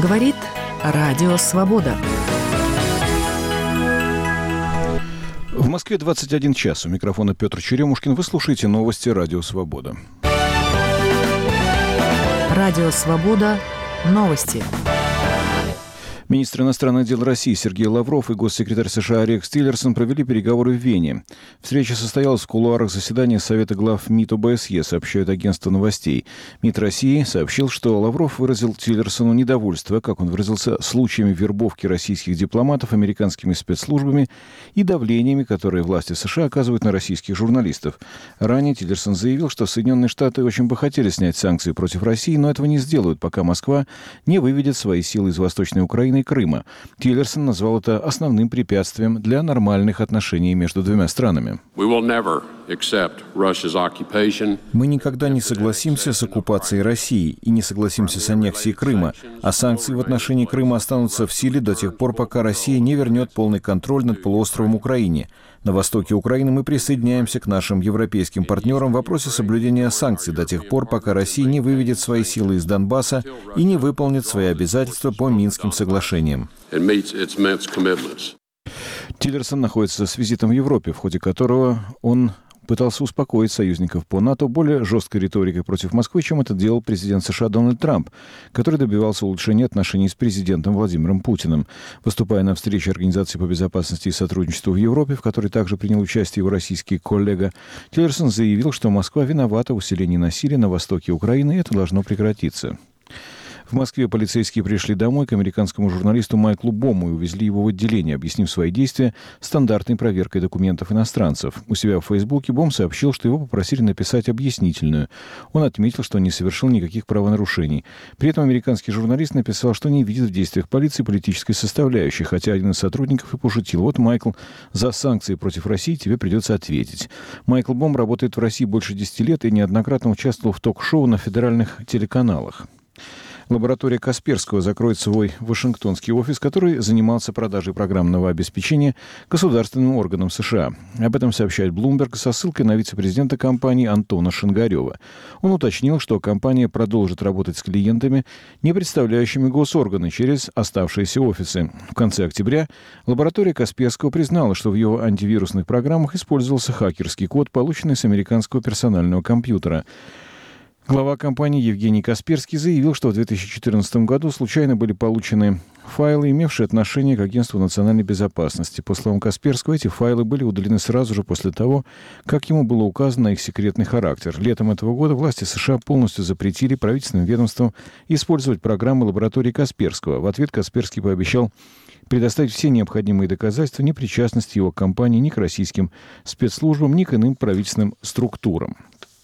Говорит Радио Свобода. В Москве 21 час. У микрофона Петр Черемушкин. Вы слушаете новости Радио Свобода. Радио Свобода. Новости. Министр иностранных дел России Сергей Лавров и госсекретарь США Рекс Тиллерсон провели переговоры в Вене. Встреча состоялась в кулуарах заседания Совета глав МИД ОБСЕ, сообщает агентство новостей. МИД России сообщил, что Лавров выразил Тиллерсону недовольство, как он выразился, случаями вербовки российских дипломатов американскими спецслужбами и давлениями, которые власти США оказывают на российских журналистов. Ранее Тиллерсон заявил, что Соединенные Штаты очень бы хотели снять санкции против России, но этого не сделают, пока Москва не выведет свои силы из Восточной Украины и Крыма. Тиллерсон назвал это основным препятствием для нормальных отношений между двумя странами. Мы никогда не согласимся с оккупацией России и не согласимся с аннексией Крыма, а санкции в отношении Крыма останутся в силе до тех пор, пока Россия не вернет полный контроль над полуостровом Украине. На востоке Украины мы присоединяемся к нашим европейским партнерам в вопросе соблюдения санкций до тех пор, пока Россия не выведет свои силы из Донбасса и не выполнит свои обязательства по Минским соглашениям. Тиллерсон находится с визитом в Европе, в ходе которого он пытался успокоить союзников по НАТО более жесткой риторикой против Москвы, чем это делал президент США Дональд Трамп, который добивался улучшения отношений с президентом Владимиром Путиным. Выступая на встрече Организации по безопасности и сотрудничеству в Европе, в которой также принял участие его российский коллега, Тиллерсон заявил, что Москва виновата в усилении насилия на востоке Украины, и это должно прекратиться. В Москве полицейские пришли домой к американскому журналисту Майклу Бому и увезли его в отделение, объяснив свои действия стандартной проверкой документов иностранцев. У себя в Фейсбуке Бом сообщил, что его попросили написать объяснительную. Он отметил, что не совершил никаких правонарушений. При этом американский журналист написал, что не видит в действиях полиции политической составляющей, хотя один из сотрудников и пошутил: «Вот, Майкл, за санкции против России тебе придется ответить». Майкл Бом работает в России больше 10 лет и неоднократно участвовал в ток-шоу на федеральных телеканалах. Лаборатория Касперского закроет свой вашингтонский офис, который занимался продажей программного обеспечения государственным органам США. Об этом сообщает Bloomberg со ссылкой на вице-президента компании Антона Шингарева. Он уточнил, что компания продолжит работать с клиентами, не представляющими госорганы, через оставшиеся офисы. В конце октября лаборатория Касперского признала, что в его антивирусных программах использовался хакерский код, полученный с американского персонального компьютера. Глава компании Евгений Касперский заявил, что в 2014 году случайно были получены файлы, имевшие отношение к Агентству национальной безопасности. По словам Касперского, эти файлы были удалены сразу же после того, как ему было указано на их секретный характер. Летом этого года власти США полностью запретили правительственным ведомствам использовать программы лаборатории Касперского. В ответ Касперский пообещал предоставить все необходимые доказательства непричастности его компании ни к российским спецслужбам, ни к иным правительственным структурам.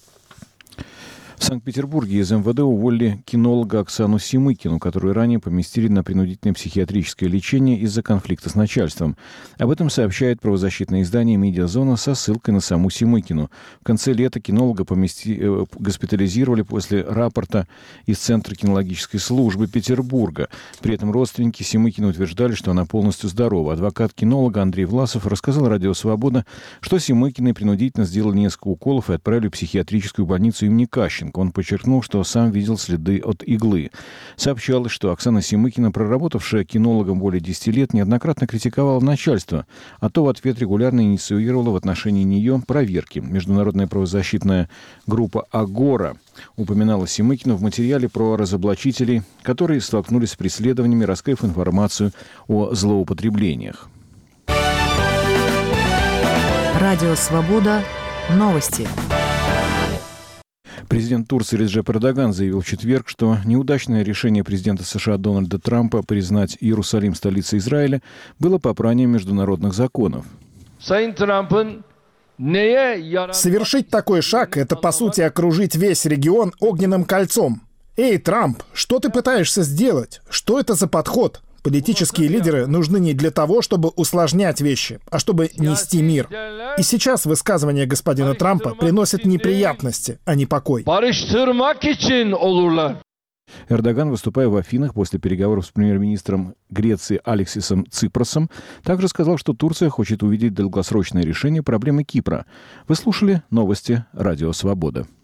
В Санкт-Петербурге из МВД уволили кинолога Оксану Семыкину, которую ранее поместили на принудительное психиатрическое лечение из-за конфликта с начальством. Об этом сообщает правозащитное издание «Медиазона» со ссылкой на саму Семыкину. В конце лета кинолога госпитализировали после рапорта из Центра кинологической службы Петербурга. При этом родственники Семыкина утверждали, что она полностью здорова. Адвокат кинолога Андрей Власов рассказал Радио Свобода, что Семыкиной принудительно сделали несколько уколов и отправили в психиатрическую больницу имени Кащенко. Он подчеркнул, что сам видел следы от иглы. Сообщалось, что Оксана Семыкина, проработавшая кинологом более 10 лет, неоднократно критиковала начальство, а то в ответ регулярно инициировала в отношении нее проверки. Международная правозащитная группа «Агора» упоминала Семыкину в материале про разоблачителей, которые столкнулись с преследованиями, раскрыв информацию о злоупотреблениях. Радио Свобода. Новости. Президент Турции Реджеп Эрдоган заявил в четверг, что неудачное решение президента США Дональда Трампа признать Иерусалим столицей Израиля было попранием международных законов. Совершить такой шаг — это, по сути, окружить весь регион огненным кольцом. Эй, Трамп, что ты пытаешься сделать? Что это за подход? Политические лидеры нужны не для того, чтобы усложнять вещи, а чтобы нести мир. И сейчас высказывания господина Трампа приносят неприятности, а не покой. Эрдоган, выступая в Афинах после переговоров с премьер-министром Греции Алексисом Ципросом, также сказал, что Турция хочет увидеть долгосрочное решение проблемы Кипра. Вы слушали новости Радио Свобода.